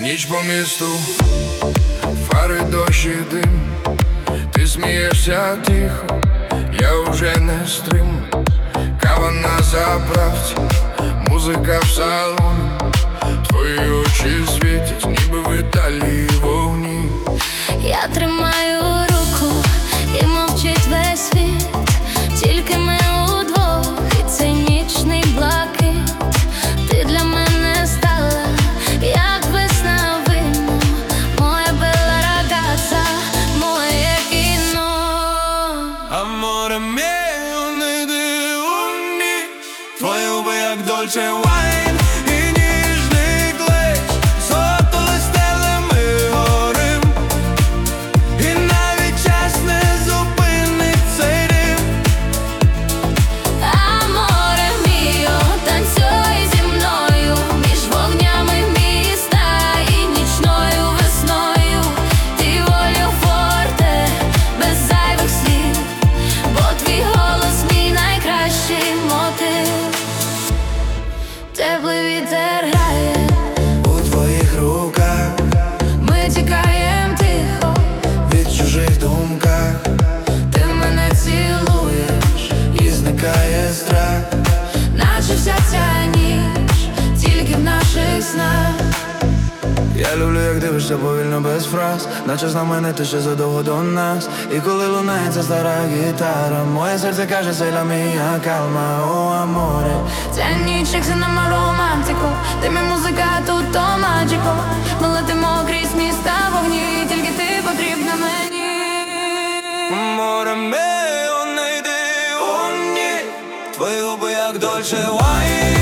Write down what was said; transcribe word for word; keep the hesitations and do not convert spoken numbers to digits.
Ніч по місту, фари, дощ і дим. Ти смієшся тихо, я уже не стримую. Кава на заправці, музика в салоні. Твої очі світять, ніби в Італії вогні. Я тримаю руку і мовчить весь світ. Тільки ми удвох, і цей нічний блакит. Ти для мене стала, як весна вино. Моя бела рагаза, моє кіно. Amore mio, nei дивні, твої губи як Dolce Wine. І ніжний клич, золото листеле ми горим. І навіть час не зупинить цей рим. Amore mio, танцюй зі мною між вогнями міста і нічною весною. Ти волю форте, без зайвих слів, бо твій голос мій найкращий мотив. Теплий вітер грає У твоїх руках ми тікаєм тихо, від чужих думках. ти мене цілуєш, І зникає страх. наче вся ця ніч тільки в наших снах. Я люблю, як дивишся повільно без фраз, наче знаменити ще задовго до нас. І коли лунається стара гітара, моє серце каже «Sei la mia calma, oh amore». Ця ніч як синема романтику, ти мій музика, тут то маджико. Ми летимо крізь міста вогні, тільки ти потрібна мені. Amore mio, nei дивні, твої губи як Dolce Wine.